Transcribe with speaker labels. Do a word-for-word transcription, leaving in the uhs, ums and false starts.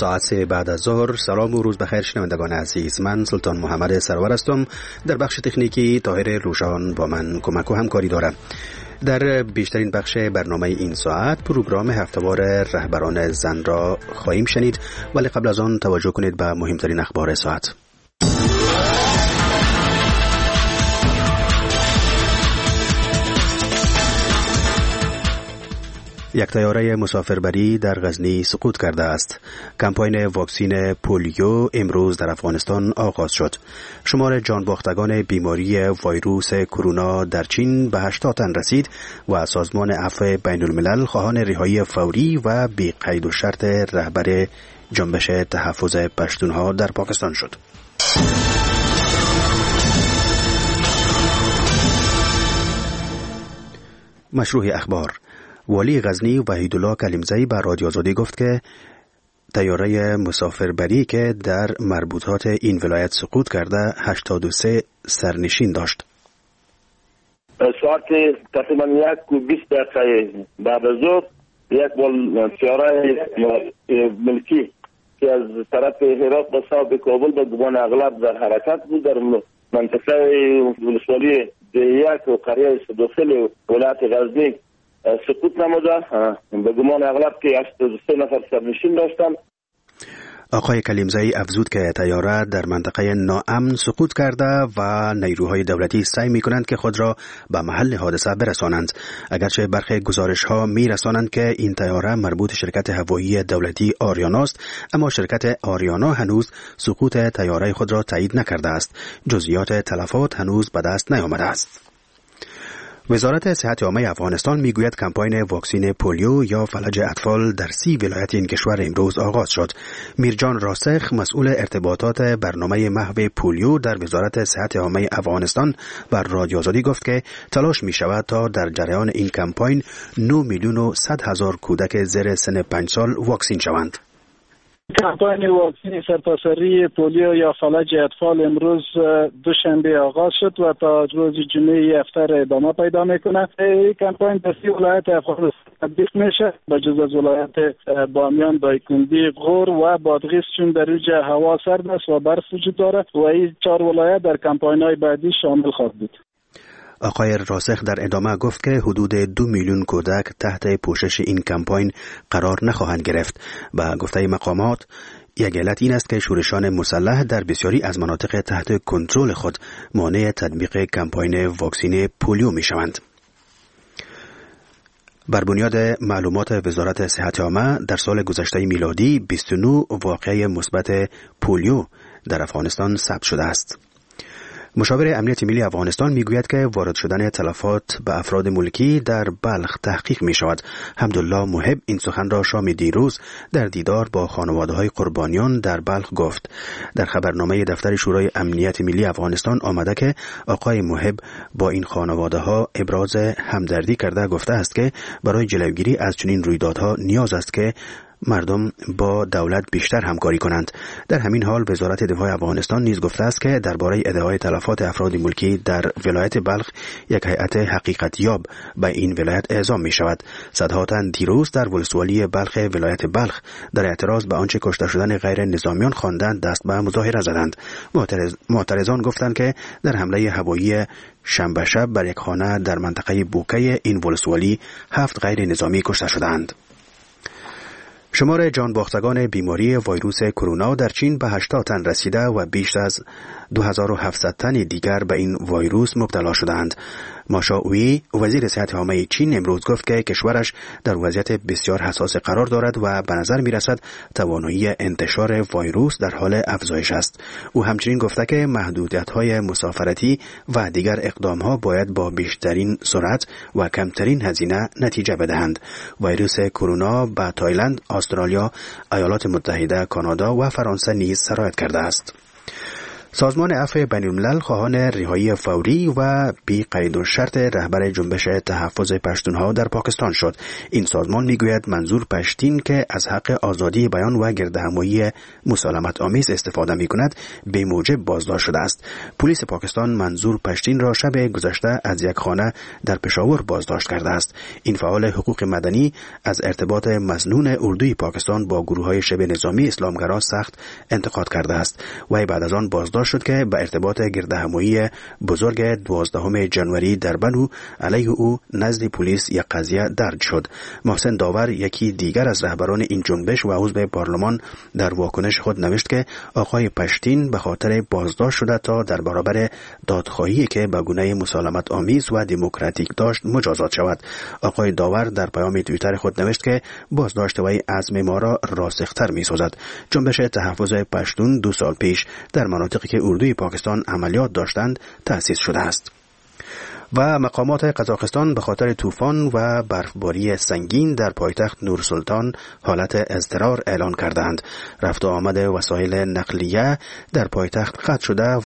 Speaker 1: ساعت سه بعد از ظهر. سلام و روز بخیر شنوندگان عزیز، من سلطان محمد سرور هستم. در بخش تکنیکی طاهر روشان با من کمک و همکاری دارم. در بیشترین بخش برنامه این ساعت پروگرام هفته‌وار رهبران زن را خواهیم شنید، ولی قبل از آن توجه کنید به مهمترین اخبار ساعت. یک طیاره مسافربری در غزنی سقوط کرده است. کمپاین واکسین پولیو امروز در افغانستان آغاز شد. شمار جانباختگان بیماری ویروس کرونا در چین به هشتاد تن رسید و سازمان عفو بین الملل خواهان رهایی فوری و بی قید و شرط رهبر جنبش تحفظ پشتونها در پاکستان شد. مشروع اخبار. والی غزنی وحیدالله کلیمزی به رادیو آزادی گفت که طیاره مسافربری که در مربوطات این ولایت سقوط کرده هشتاد و سه سرنشین داشت.
Speaker 2: ساعت تقریبا یک و بیست دقیقه بعد از ظهر یک طیاره ملکی که از طرف هرات به سمت کابل به گمان اغلب در حرکت بود در منطقه ولسوالی دیک و قریه صدوخل ولایت غزنی سقوط نموده. به گمان اغلب که هشتاد و سه نفر سرنشین داشتند.
Speaker 1: آقای کلیمزی افزود که طیاره در منطقه ناامن سقوط کرده و نیروهای دولتی سعی می‌کنند که خود را به محل حادثه برسانند. اگرچه برخی گزارش‌ها می‌رسانند که این طیاره مربوط شرکت هوایی دولتی آریانا است، اما شرکت آریانا هنوز سقوط طیاره خود را تایید نکرده است. جزئیات تلفات هنوز به دست نیامده است. وزارت صحت عامه افغانستان میگوید کمپاین واکسین پولیو یا فلج اطفال در سی ولایت این کشور امروز آغاز شد. میرجان راسخ مسئول ارتباطات برنامه محو پولیو در وزارت صحت عامه افغانستان بر رادیو آزادی گفت که تلاش می شود تا در جریان این کمپاین نه میلیون و صد هزار کودک زیر سن پنج سال واکسین شوند.
Speaker 3: کمپاین واکسین سرتاسری پولیو یا فلج اطفال امروز دوشنبه آغاز شد و تا روز جمعه هفته ادامه پیدا میکنه. این کمپاین در سی ولایت افغانستان تطبیق میشه، به جز از ولایت بامیان، دایکندی، غور و بادغیس، چون در اینجا هوا سرد است و برف وجود داره و این چهار ولایت در کمپاین های بعدی شامل خواهد بود.
Speaker 1: آقای راسخ در ادامه گفت که حدود دو میلیون کودک تحت پوشش این کمپاین قرار نخواهند گرفت. با گفته مقامات یک علت این است که شورشان مسلح در بسیاری از مناطق تحت کنترل خود مانع تطبیق کمپاین واکسین پولیو می شوند. بر بنیاد معلومات وزارت صحت عامه در سال گذشته میلادی بیست و نه واقعه مثبت پولیو در افغانستان ثبت شده است. مشاور امنیت ملی افغانستان میگوید که وارد شدن تلفات به افراد ملکی در بلخ تحقیق می شود. حمدالله محب این سخن را شام دیروز در دیدار با خانواده های قربانیان در بلخ گفت. در خبرنامه دفتر شورای امنیت ملی افغانستان آمده که آقای محب با این خانواده ها ابراز همدردی کرده گفته است که برای جلوگیری از چنین رویدادها نیاز است که مردم با دولت بیشتر همکاری کنند. در همین حال وزارت دفاع افغانستان نیز گفته است که درباره ادعای تلفات افراد ملکی در ولایت بلخ یک هیئت حقیقت یاب به این ولایت اعزام می شود. صدها تن دیروز در ولسوالی بلخ ولایت بلخ در اعتراض به آنچه کشته شدن غیر نظامیان خواندند دست به مظاهره زدند. معترض معترضان گفتند که در حمله هوایی شنبه شب بر یک خانه در منطقه بوکه این ولسوالی هفت غیر نظامی کشته شدند. شمار جانباختگان بیماری ویروس کرونا در چین به هشتاد تن رسیده و بیش از دو هزار و هفتصد تن دیگر به این ویروس مبتلا شدند. ماشاوی وزیر صحت عامه چین امروز گفت که کشورش در وضعیت بسیار حساس قرار دارد و به نظر می رسد توانایی انتشار ویروس در حال افزایش است. او همچنین گفته که محدودیت‌های مسافرتی و دیگر اقدام‌ها باید با بیشترین سرعت و کمترین هزینه نتیجه بدهند. ویروس کرونا به تایلند، استرالیا، ایالات متحده، کانادا و فرانسه نیز سرایت کرده است. سازمان عفو بین‌الملل خواهان رهایی فوری و بی قید و شرط رهبر جنبش تحفظ پشتونها در پاکستان شد. این سازمان میگوید منظور پشتین که از حق آزادی بیان و گردهمایی مسالمت آمیز استفاده میکند به موجب بازداشت شده است. پلیس پاکستان منظور پشتین را شب گذشته از یک خانه در پشاور بازداشت کرده است. این فعال حقوق مدنی از ارتباط مظنون اردوی پاکستان با گروه‌های شبه نظامی اسلامگرا سخت انتقاد کرده است و بعد از آن بازداشت شد که به ارتباط گردهمایی بزرگ دوازدهم ژانویه در بنو علیه او نزد پلیس یک قضیه درج شد. محسن داور یکی دیگر از رهبران این جنبش و عضو پارلمان در واکنش خود نوشت که آقای پشتین به خاطر بازداشت شده تا در برابر دادخواهی که به گونه مسالمت آمیز و دموکراتیک داشت مجازات شود. آقای داور در پیام توییتر خود نوشت که بازداشت وی عزم ما را راسختر می‌سازد. جنبش تحفظ پشتون دو سال پیش در مناطقی که اردوی پاکستان عملیات داشتند تأسیس شده است. و مقامات قزاقستان به خاطر طوفان و برفباری سنگین در پایتخت نورسلطان حالت اضطرار اعلان کردند. رفت و آمد وسایل نقلیه در پایتخت قطع شده